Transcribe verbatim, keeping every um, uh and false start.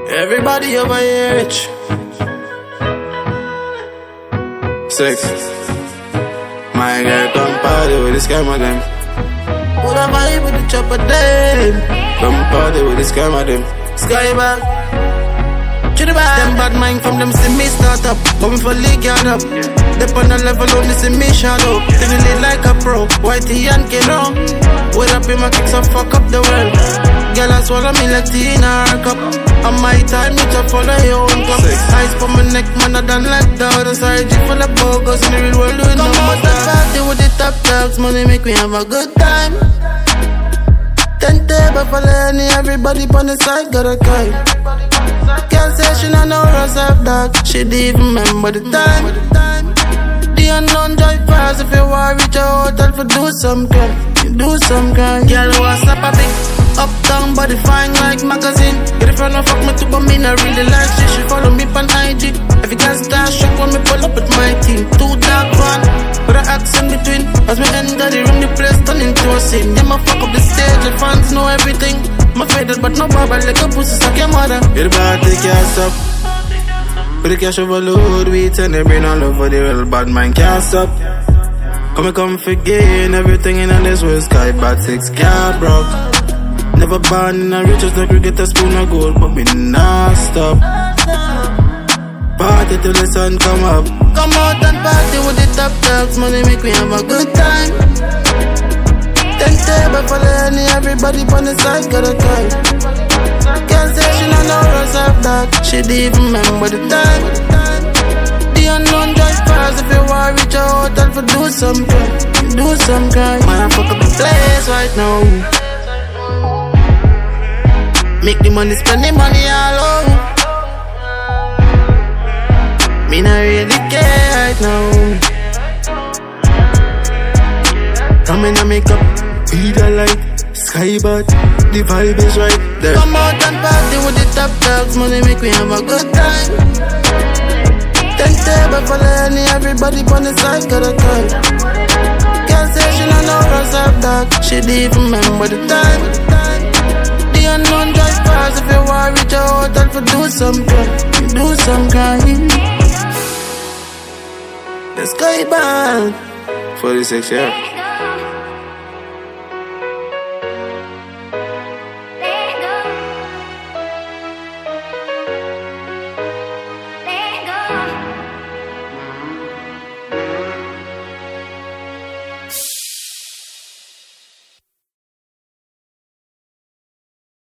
Everybody over here rich. Six. My girl come party with this camera them. Put a vibe with the chopper them. Come party with this camera them. Sky back. Them bad mind from them see me start up. Coming for league yard up. Dep on the level only see me shadow. Living it like a pro. Whitey and Keno. Wait up in my kicks and fuck up the world. Girl I swallow me like tea in her cup. On my time you just follow your own cup. Ice for my neck man I done like the other side. You full of bogus in the real world doing no more time. Party with the top dogs. Money make me have a good time. Ten table for any. Everybody on the side got a kite. Can't say she not know herself dog. She didn't even remember the time. The unknown drive fast. If you want reach a hotel for do some crime, you do some crime. Girl what's up a big uptown body fine like magazine. Get it from no fuck me too but me not really like shit. She follow me on I G. If you can't start shock when me pull up with my team. Two dark one with an accent between. As me enter the room the place turn into a scene. Them a fuck up the stage. The fans know everything. I'm faded but no bubble like a pussy suck your mother. Get about the cash up. Put the cash overload. We turn the brain all over the real bad man can't stop. Come and come forget everything in this world. Sky bad six car broke. Never born in a riches like we get a spoon of gold. But we not stop. Party till the sun come up. Come out and party with the top dogs. Money make me have a good time. Ten table for any, everybody on the side got a kite. Can't say she not know herself dog. She didn't even remember the time. The unknown drive fast. If you want reach a hotel for do some crime, do some crime. Man I fuck up the place right now. Make the money, spend the money all over. Me not really care right now. Come in and make up. Be the light, sky bad, the vibe is right there. Come out and party with the top dogs. Money make me have a good time. Ten table for any, everybody on the side got a kite. Can't say she not know herself dog. She didn't even remember the time. The unknown drive fast. If you want reach a hotel for do some crime, do some crime. The sky bad forty-six, yeah.